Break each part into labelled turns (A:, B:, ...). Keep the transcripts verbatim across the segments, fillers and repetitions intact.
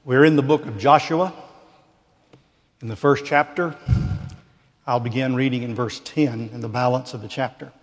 A: We're in the book of Joshua, in the first chapter. I'll begin reading in verse ten in the balance of the chapter.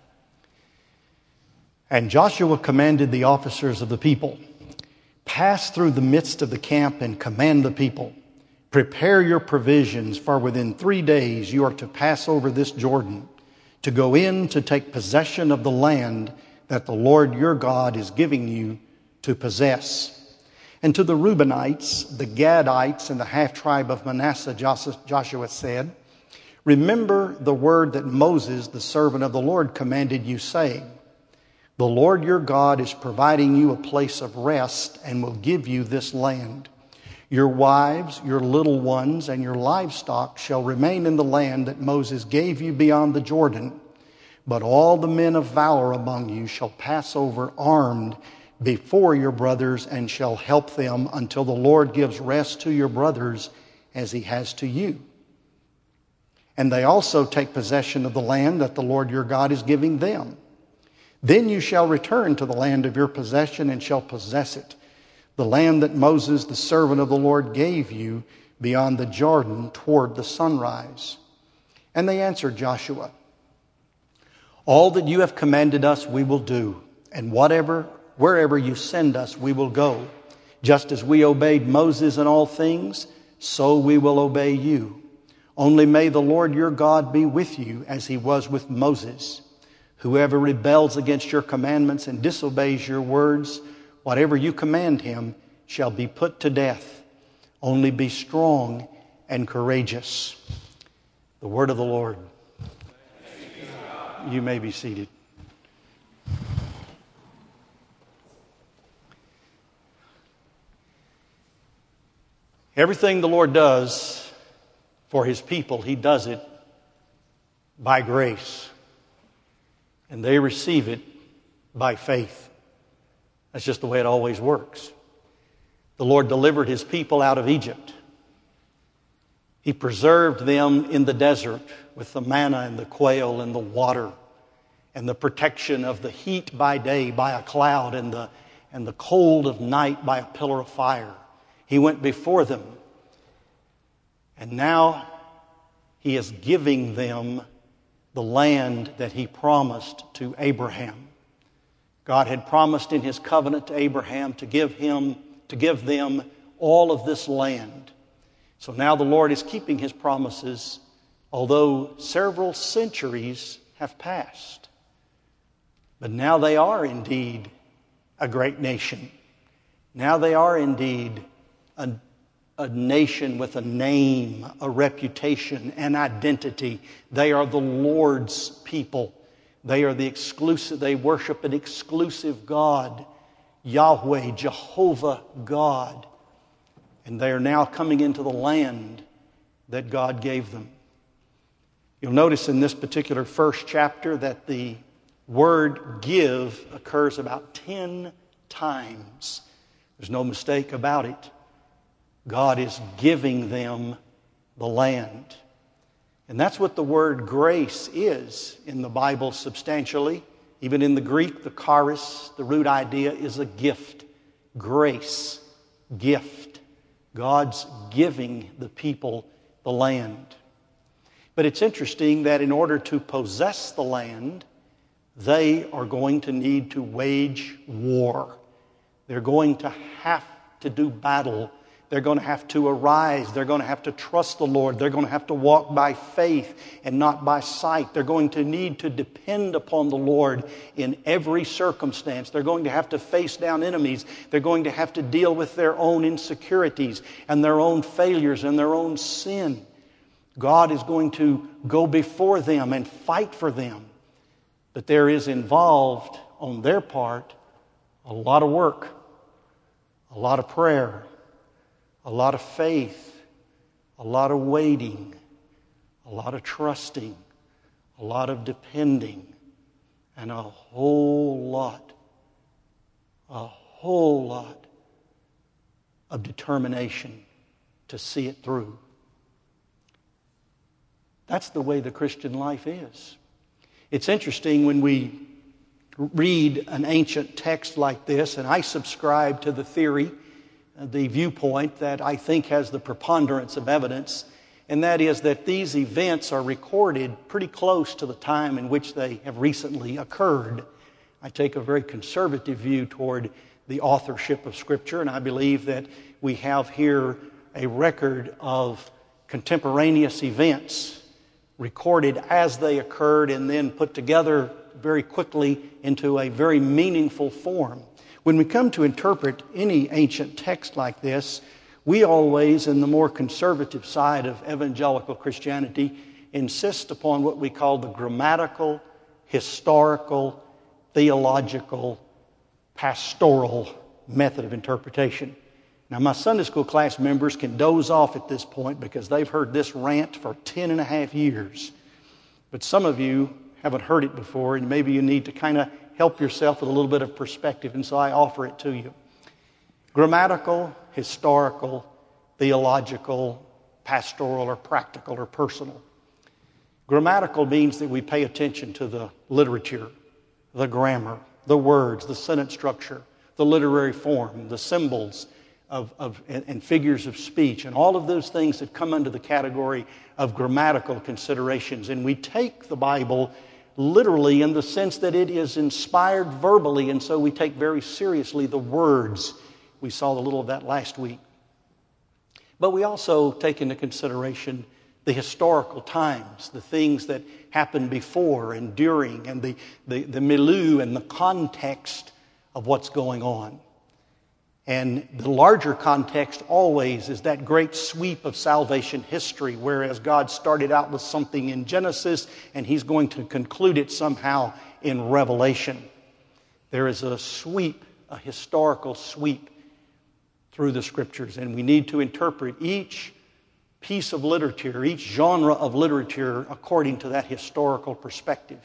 A: And Joshua commanded the officers of the people, "Pass through the midst of the camp and command the people, prepare your provisions, for within three days you are to pass over this Jordan, to go in to take possession of the land that the Lord your God is giving you to possess." And to the Reubenites, the Gadites, and the half-tribe of Manasseh, Joshua said, "Remember the word that Moses, the servant of the Lord, commanded you, saying, 'The Lord your God is providing you a place of rest and will give you this land. Your wives, your little ones, and your livestock shall remain in the land that Moses gave you beyond the Jordan. But all the men of valor among you shall pass over armed before your brothers and shall help them until the Lord gives rest to your brothers as he has to you. And they also take possession of the land that the Lord your God is giving them. Then you shall return to the land of your possession and shall possess it, the land that Moses, the servant of the Lord, gave you beyond the Jordan toward the sunrise.' And they answered Joshua, 'All that you have commanded us we will do, and whatever Wherever you send us, we will go. Just as we obeyed Moses in all things, so we will obey you. Only may the Lord your God be with you as he was with Moses. Whoever rebels against your commandments and disobeys your words, whatever you command him, shall be put to death. Only be strong and courageous.'" The word of the Lord. You may be seated. Everything the Lord does for his people, he does it by grace. And they receive it by faith. That's just the way it always works. The Lord delivered his people out of Egypt. He preserved them in the desert with the manna and the quail and the water and the protection of the heat by day by a cloud and the, and the cold of night by a pillar of fire. He went before them. And now he is giving them the land that he promised to Abraham. God had promised in his covenant to Abraham to give him, to give them all of this land. So now the Lord is keeping his promises, although several centuries have passed. But now they are indeed a great nation. Now they are indeed A, a nation with a name, a reputation, an identity. They are the Lord's people. They are the exclusive, they worship an exclusive God, Yahweh, Jehovah God. And they are now coming into the land that God gave them. You'll notice in this particular first chapter that the word give occurs about ten times. There's no mistake about it. God is giving them the land. And that's what the word grace is in the Bible substantially. Even in the Greek, the charis, the root idea is a gift. Grace, gift. God's giving the people the land. But it's interesting that in order to possess the land, they are going to need to wage war. They're going to have to do battle. They're going to have to arise. They're going to have to trust the Lord. They're going to have to walk by faith and not by sight. They're going to need to depend upon the Lord in every circumstance. They're going to have to face down enemies. They're going to have to deal with their own insecurities and their own failures and their own sin. God is going to go before them and fight for them. But there is involved on their part a lot of work, a lot of prayer, a lot of faith, a lot of waiting, a lot of trusting, a lot of depending, and a whole lot, a whole lot of determination to see it through. That's the way the Christian life is. It's interesting when we read an ancient text like this, and I subscribe to the theory the viewpoint that I think has the preponderance of evidence, and that is that these events are recorded pretty close to the time in which they have recently occurred. I take a very conservative view toward the authorship of Scripture, and I believe that we have here a record of contemporaneous events recorded as they occurred and then put together very quickly into a very meaningful form. When we come to interpret any ancient text like this, we always, in the more conservative side of evangelical Christianity, insist upon what we call the grammatical, historical, theological, pastoral method of interpretation. Now, my Sunday school class members can doze off at this point because they've heard this rant for ten and a half years. But some of you haven't heard it before, and maybe you need to kind of help yourself with a little bit of perspective, and so I offer it to you. Grammatical, historical, theological, pastoral, or practical, or personal. Grammatical means that we pay attention to the literature, the grammar, the words, the sentence structure, the literary form, the symbols of, of and, and figures of speech, and all of those things that come under the category of grammatical considerations. And we take the Bible literally in the sense that it is inspired verbally, and so we take very seriously the words. We saw a little of that last week. But we also take into consideration the historical times, the things that happened before and during, and the, the, the milieu and the context of what's going on. And the larger context always is that great sweep of salvation history, whereas God started out with something in Genesis and He's going to conclude it somehow in Revelation. There is a sweep, a historical sweep through the Scriptures, and we need to interpret each piece of literature, each genre of literature according to that historical perspective.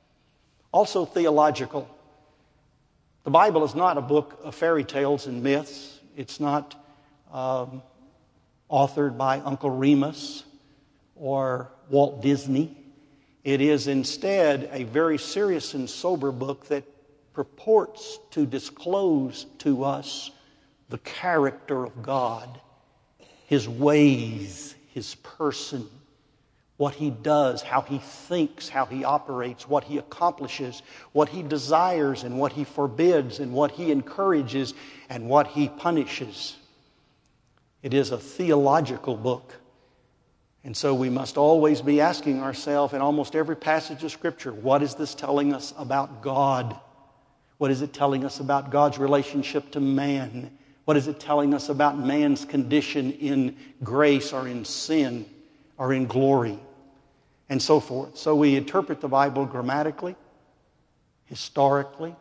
A: Also theological. The Bible is not a book of fairy tales and myths. It's not um, authored by Uncle Remus or Walt Disney. It is instead a very serious and sober book that purports to disclose to us the character of God, His ways, His person, what He does, how He thinks, how He operates, what He accomplishes, what He desires and what He forbids, and what He encourages and what He punishes. It is a theological book. And so we must always be asking ourselves in almost every passage of Scripture, what is this telling us about God? What is it telling us about God's relationship to man? What is it telling us about man's condition in grace or in sin or in glory, and so forth? So we interpret the Bible grammatically, historically,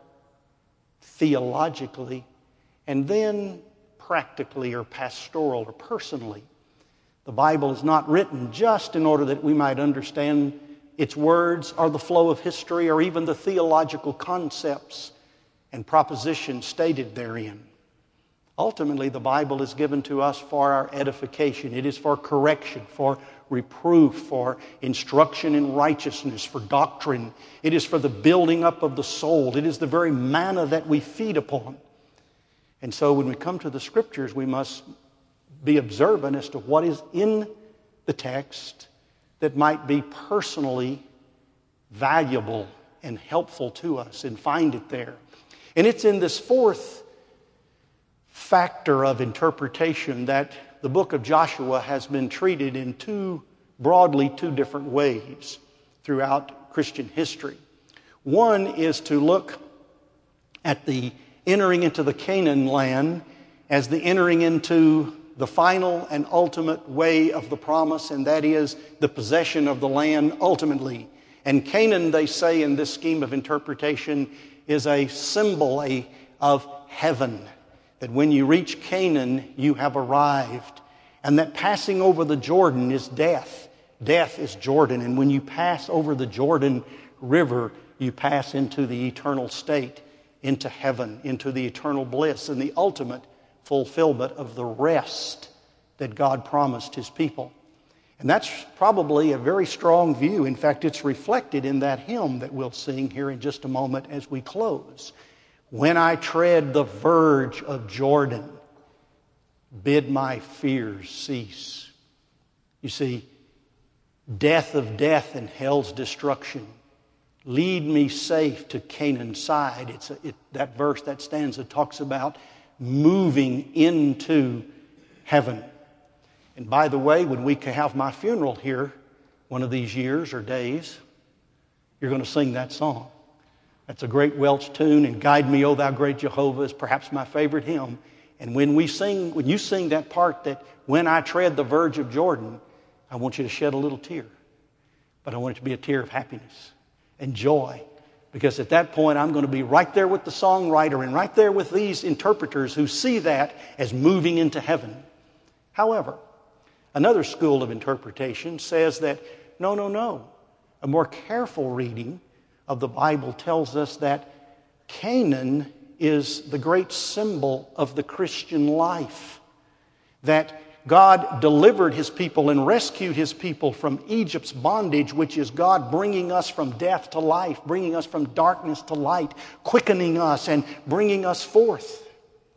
A: theologically, and then practically or pastoral or personally. The Bible is not written just in order that we might understand its words or the flow of history or even the theological concepts and propositions stated therein. Ultimately, the Bible is given to us for our edification. It is for correction, for reproof, for instruction in righteousness, for doctrine. It is for the building up of the soul. It is the very manna that we feed upon. And so when we come to the Scriptures, we must be observant as to what is in the text that might be personally valuable and helpful to us, and find it there. And it's in this fourth factor of interpretation that the book of Joshua has been treated in two, broadly two different ways throughout Christian history. One is to look at the entering into the Canaan land as the entering into the final and ultimate way of the promise, and that is the possession of the land ultimately. And Canaan, they say in this scheme of interpretation, is a symbol a, of heaven. That when you reach Canaan, you have arrived. And that passing over the Jordan is death. Death is Jordan. And when you pass over the Jordan River, you pass into the eternal state, into heaven, into the eternal bliss, and the ultimate fulfillment of the rest that God promised His people. And that's probably a very strong view. In fact, it's reflected in that hymn that we'll sing here in just a moment as we close. When I tread the verge of Jordan, bid my fears cease. You see, death of death and hell's destruction, lead me safe to Canaan's side. It's a, it, that verse, that stanza talks about moving into heaven. And by the way, when we have my funeral here, one of these years or days, you're going to sing that song. That's a great Welsh tune, and Guide Me, O Thou Great Jehovah is perhaps my favorite hymn. And when we sing, when you sing that part that when I tread the verge of Jordan, I want you to shed a little tear. But I want it to be a tear of happiness and joy. Because at that point, I'm going to be right there with the songwriter and right there with these interpreters who see that as moving into heaven. However, another school of interpretation says that, no, no, no. A more careful reading of the Bible tells us that Canaan is the great symbol of the Christian life. That God delivered His people and rescued His people from Egypt's bondage, which is God bringing us from death to life, bringing us from darkness to light, quickening us and bringing us forth.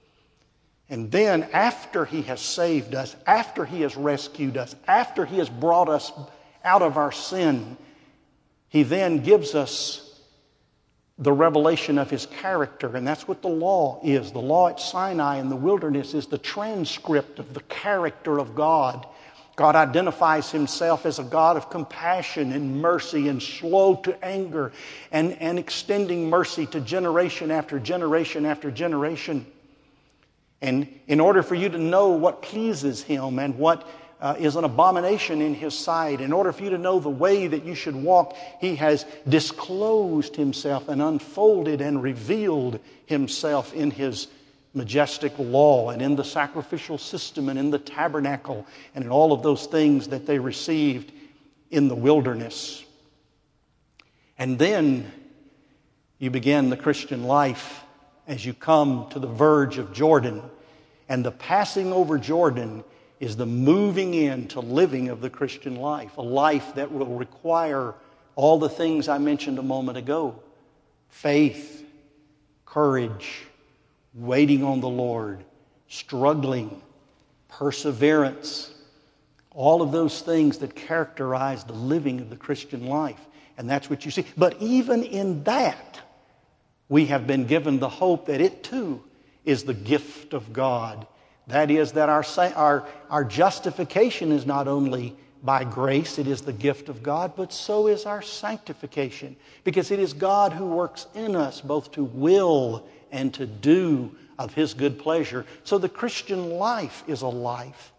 A: And then after He has saved us, after He has rescued us, after He has brought us out of our sin, He then gives us the revelation of His character, and that's what the law is. The law at Sinai in the wilderness is the transcript of the character of God. God identifies Himself as a God of compassion and mercy and slow to anger and, and extending mercy to generation after generation after generation. And in order for you to know what pleases Him and what Uh, is an abomination in His sight, in order for you to know the way that you should walk, He has disclosed Himself and unfolded and revealed Himself in His majestic law and in the sacrificial system and in the tabernacle and in all of those things that they received in the wilderness. And then you begin the Christian life as you come to the verge of Jordan, and the passing over Jordan is the moving into living of the Christian life, a life that will require all the things I mentioned a moment ago: faith, courage, waiting on the Lord, struggling, perseverance, all of those things that characterize the living of the Christian life. And that's what you see. But even in that, we have been given the hope that it too is the gift of God. That is, that our, our, our justification is not only by grace, it is the gift of God, but so is our sanctification. Because it is God who works in us both to will and to do of His good pleasure. So the Christian life is a life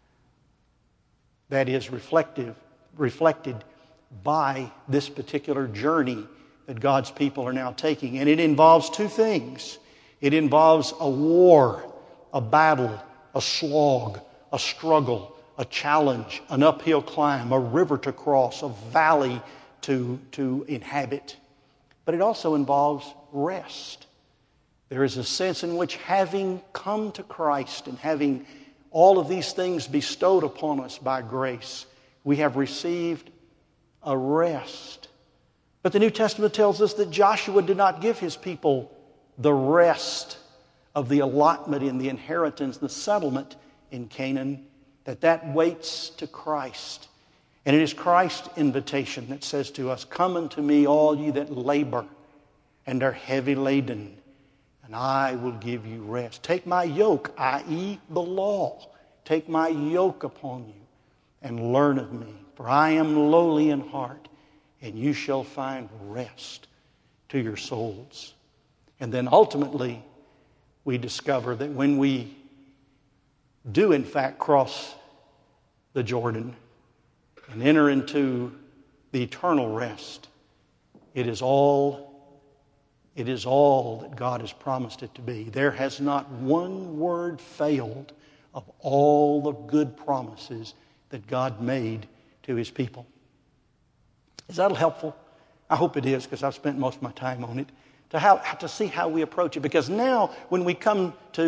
A: that is reflective, reflected by this particular journey that God's people are now taking. And it involves two things. It involves a war, a battle, a slog, a struggle, a challenge, an uphill climb, a river to cross, a valley to, to inhabit. But it also involves rest. There is a sense in which, having come to Christ and having all of these things bestowed upon us by grace, we have received a rest. But the New Testament tells us that Joshua did not give his people the rest of the allotment in the inheritance, the settlement in Canaan, that that waits to Christ. And it is Christ's invitation that says to us, "Come unto me, all you that labor and are heavy laden, and I will give you rest. Take my yoke," that is the law. "Take my yoke upon you and learn of me, for I am lowly in heart, and you shall find rest to your souls." And then ultimately, we discover that when we do in fact cross the Jordan and enter into the eternal rest, it is all, it is all that God has promised it to be. There has not one word failed of all the good promises that God made to His people. Is that helpful? I hope it is, because I've spent most of my time on it. To, how, to see how we approach it. Because now when we come to,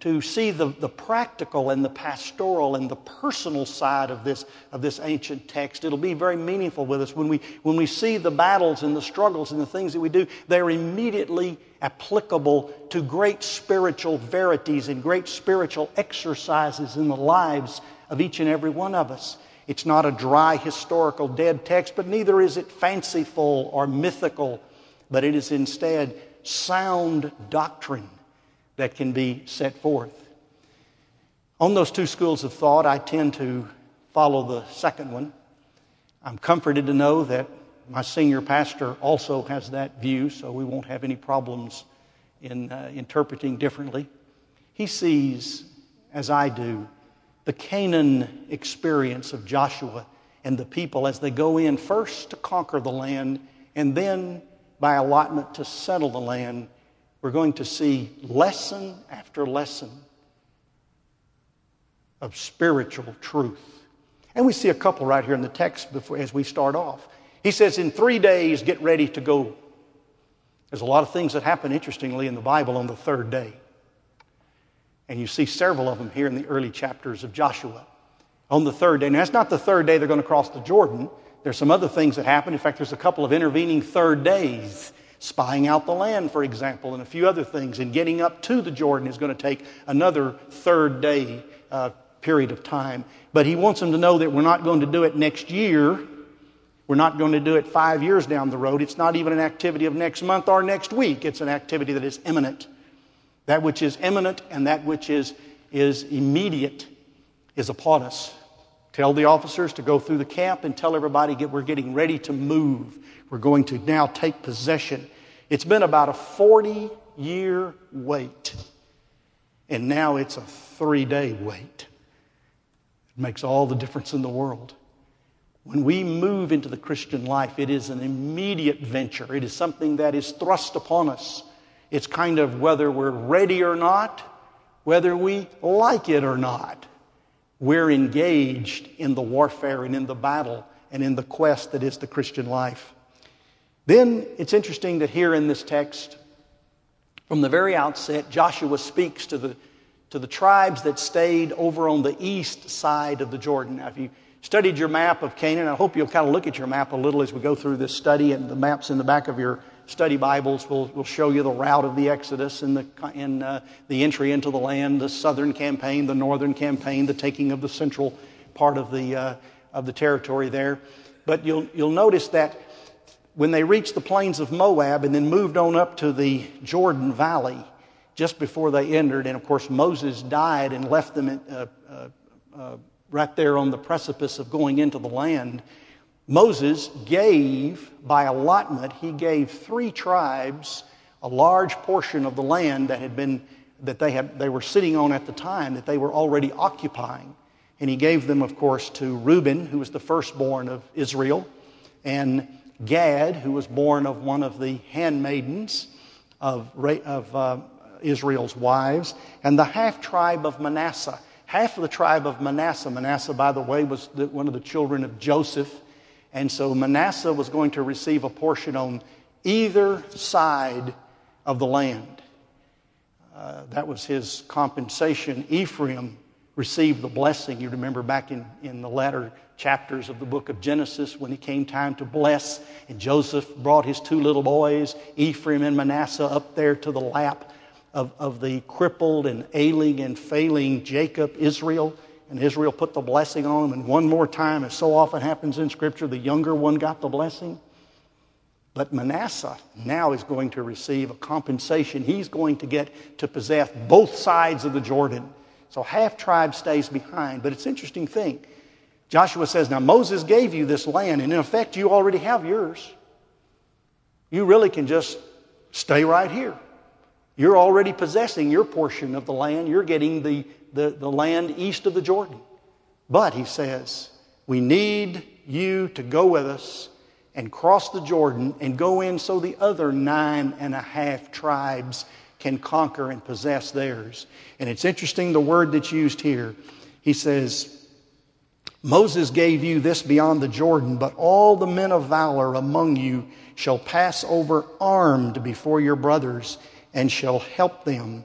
A: to see the, the practical and the pastoral and the personal side of this, of this ancient text. It'll be very meaningful with us. When we, when we see the battles and the struggles and the things that we do, they're immediately applicable to great spiritual verities and great spiritual exercises in the lives of each and every one of us. It's not a dry, historical, dead text, but neither is it fanciful or mythical, but it is instead sound doctrine that can be set forth. On those two schools of thought, I tend to follow the second one. I'm comforted to know that my senior pastor also has that view, so we won't have any problems in uh, interpreting differently. He sees, as I do, the Canaan experience of Joshua and the people as they go in first to conquer the land and then by allotment to settle the land. We're going to see lesson after lesson of spiritual truth. And we see a couple right here in the text before, as we start off. He says, in three days, get ready to go. There's a lot of things that happen, interestingly, in the Bible on the third day. And you see several of them here in the early chapters of Joshua. On the third day. Now, that's not the third day they're going to cross the Jordan. There's some other things that happen. In fact, there's a couple of intervening third days. Spying out the land, for example, and a few other things. And getting up to the Jordan is going to take another third day uh, period of time. But he wants them to know that we're not going to do it next year. We're not going to do it five years down the road. It's not even an activity of next month or next week. It's an activity that is imminent. That which is imminent and that which is, is immediate is upon us. Tell the officers to go through the camp and tell everybody that we're getting ready to move. We're going to now take possession. It's been about a forty-year wait. And now it's a three-day wait. It makes all the difference in the world. When we move into the Christian life, it is an immediate venture. It is something that is thrust upon us. It's kind of whether we're ready or not, whether we like it or not. We're engaged in the warfare and in the battle and in the quest that is the Christian life. Then it's interesting that here in this text, from the very outset, Joshua speaks to the, to the tribes that stayed over on the east side of the Jordan. Now, if you studied your map of Canaan, I hope you'll kind of look at your map a little as we go through this study, and the maps in the back of your study Bibles will, will show you the route of the Exodus and the, and, uh, the entry into the land, the southern campaign, the northern campaign, the taking of the central part of the, uh, of the territory there. But you'll, you'll notice that when they reached the plains of Moab and then moved on up to the Jordan Valley, just before they entered, and of course Moses died and left them uh, uh, uh, right there on the precipice of going into the land, Moses gave, by allotment, he gave three tribes a large portion of the land that had been that they had they were sitting on at the time, that they were already occupying. And he gave them, of course, to Reuben, who was the firstborn of Israel, and Gad, who was born of one of the handmaidens of, of uh, Israel's wives, and the half-tribe of Manasseh. Half of the tribe of Manasseh, Manasseh, by the way, was the, one of the children of Joseph, and so Manasseh was going to receive a portion on either side of the land. Uh, that was his compensation. Ephraim received the blessing. You remember back in, in the latter chapters of the book of Genesis when it came time to bless, and Joseph brought his two little boys, Ephraim and Manasseh, up there to the lap of, of the crippled and ailing and failing Jacob, Israel. And Israel put the blessing on them. And one more time, as so often happens in Scripture, the younger one got the blessing. But Manasseh now is going to receive a compensation. He's going to get to possess both sides of the Jordan. So half tribe stays behind. But it's an interesting thing. Joshua says, now Moses gave you this land, and in effect you already have yours. You really can just stay right here. You're already possessing your portion of the land. You're getting the, the, the land east of the Jordan. But, he says, we need you to go with us and cross the Jordan and go in so the other nine and a half tribes can conquer and possess theirs. And it's interesting the word that's used here. He says, Moses gave you this beyond the Jordan, but all the men of valor among you shall pass over armed before your brothers and shall help them.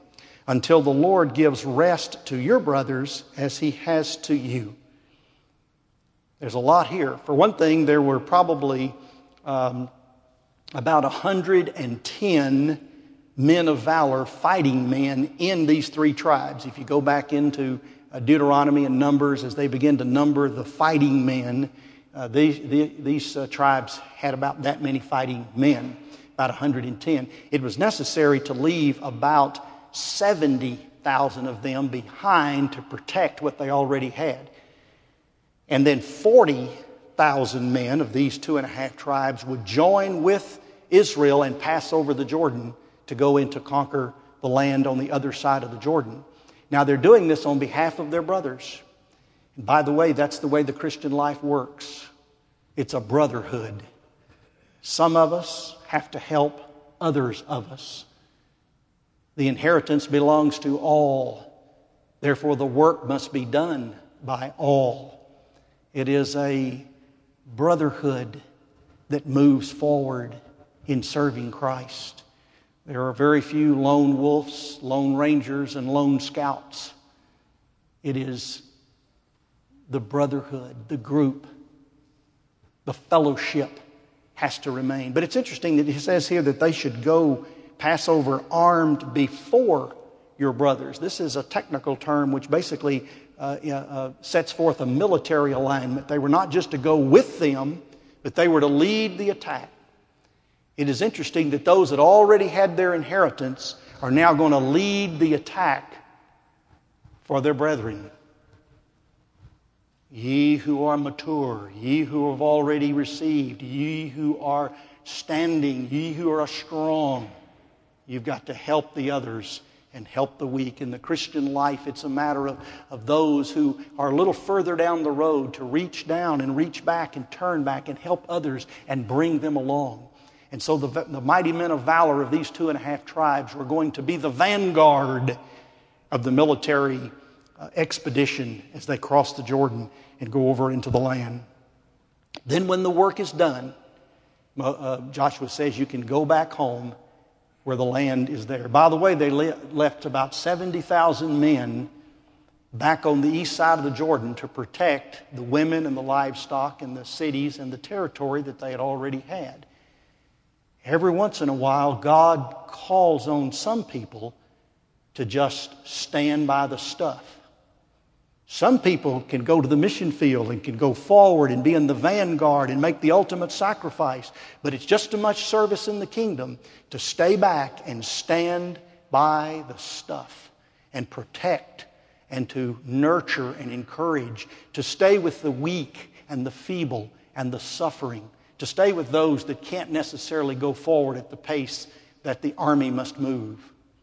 A: until the Lord gives rest to your brothers as he has to you. There's a lot here. For one thing, there were probably um, about one hundred ten men of valor, fighting men in these three tribes. If you go back into uh, Deuteronomy and Numbers, as they begin to number the fighting men, uh, these, the, these uh, tribes had about that many fighting men, about one hundred ten. It was necessary to leave about seventy thousand of them behind to protect what they already had. And then forty thousand men of these two and a half tribes would join with Israel and pass over the Jordan to go in to conquer the land on the other side of the Jordan. Now they're doing this on behalf of their brothers. And by the way, that's the way the Christian life works. It's a brotherhood. Some of us have to help others of us. The inheritance belongs to all. Therefore, the work must be done by all. It is a brotherhood that moves forward in serving Christ. There are very few lone wolves, lone rangers, and lone scouts. It is the brotherhood, the group, the fellowship has to remain. But it's interesting that he says here that they should go pass over armed before your brothers. This is a technical term which basically uh, uh, sets forth a military alignment. They were not just to go with them, but they were to lead the attack. It is interesting that those that already had their inheritance are now going to lead the attack for their brethren. Ye who are mature, ye who have already received, ye who are standing, ye who are strong, you've got to help the others and help the weak. In the Christian life, it's a matter of, of those who are a little further down the road to reach down and reach back and turn back and help others and bring them along. And so the, the mighty men of valor of these two and a half tribes were going to be the vanguard of the military uh, expedition as they cross the Jordan and go over into the land. Then when the work is done, uh, Joshua says you can go back home where the land is there. By the way, they le- left about seventy thousand men back on the east side of the Jordan to protect the women and the livestock and the cities and the territory that they had already had. Every once in a while, God calls on some people to just stand by the stuff. Some people can go to the mission field and can go forward and be in the vanguard and make the ultimate sacrifice. But it's just as much service in the kingdom to stay back and stand by the stuff and protect and to nurture and encourage, to stay with the weak and the feeble and the suffering, to stay with those that can't necessarily go forward at the pace that the army must move.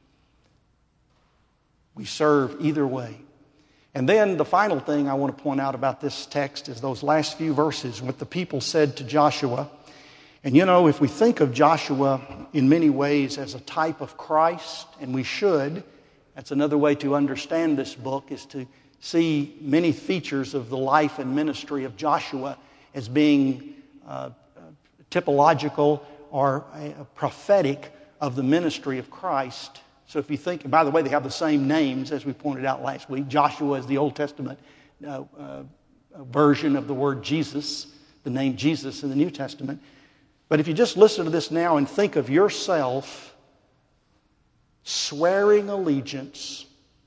A: We serve either way. And then the final thing I want to point out about this text is those last few verses, what the people said to Joshua. And you know, if we think of Joshua in many ways as a type of Christ, and we should, that's another way to understand this book, is to see many features of the life and ministry of Joshua as being uh, typological or uh, prophetic of the ministry of Christ. So if you think, by the way, they have the same names as we pointed out last week. Joshua is the Old Testament uh, uh, version of the word Jesus, the name Jesus in the New Testament. But if you just listen to this now and think of yourself swearing allegiance,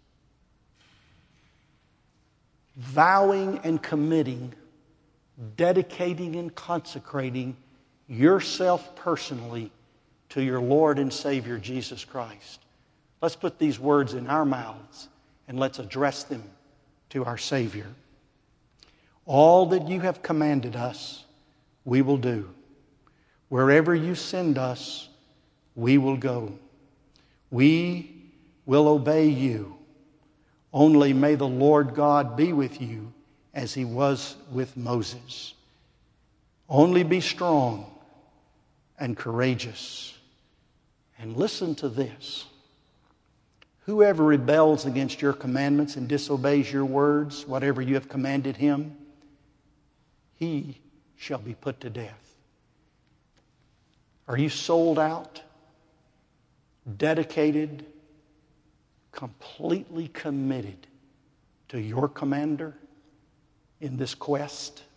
A: vowing and committing, dedicating and consecrating yourself personally to your Lord and Savior Jesus Christ. Let's put these words in our mouths and let's address them to our Savior. All that you have commanded us, we will do. Wherever you send us, we will go. We will obey you. Only may the Lord God be with you as He was with Moses. Only be strong and courageous. And listen to this. Whoever rebels against your commandments and disobeys your words, whatever you have commanded him, he shall be put to death. Are you sold out, dedicated, completely committed to your commander in this quest?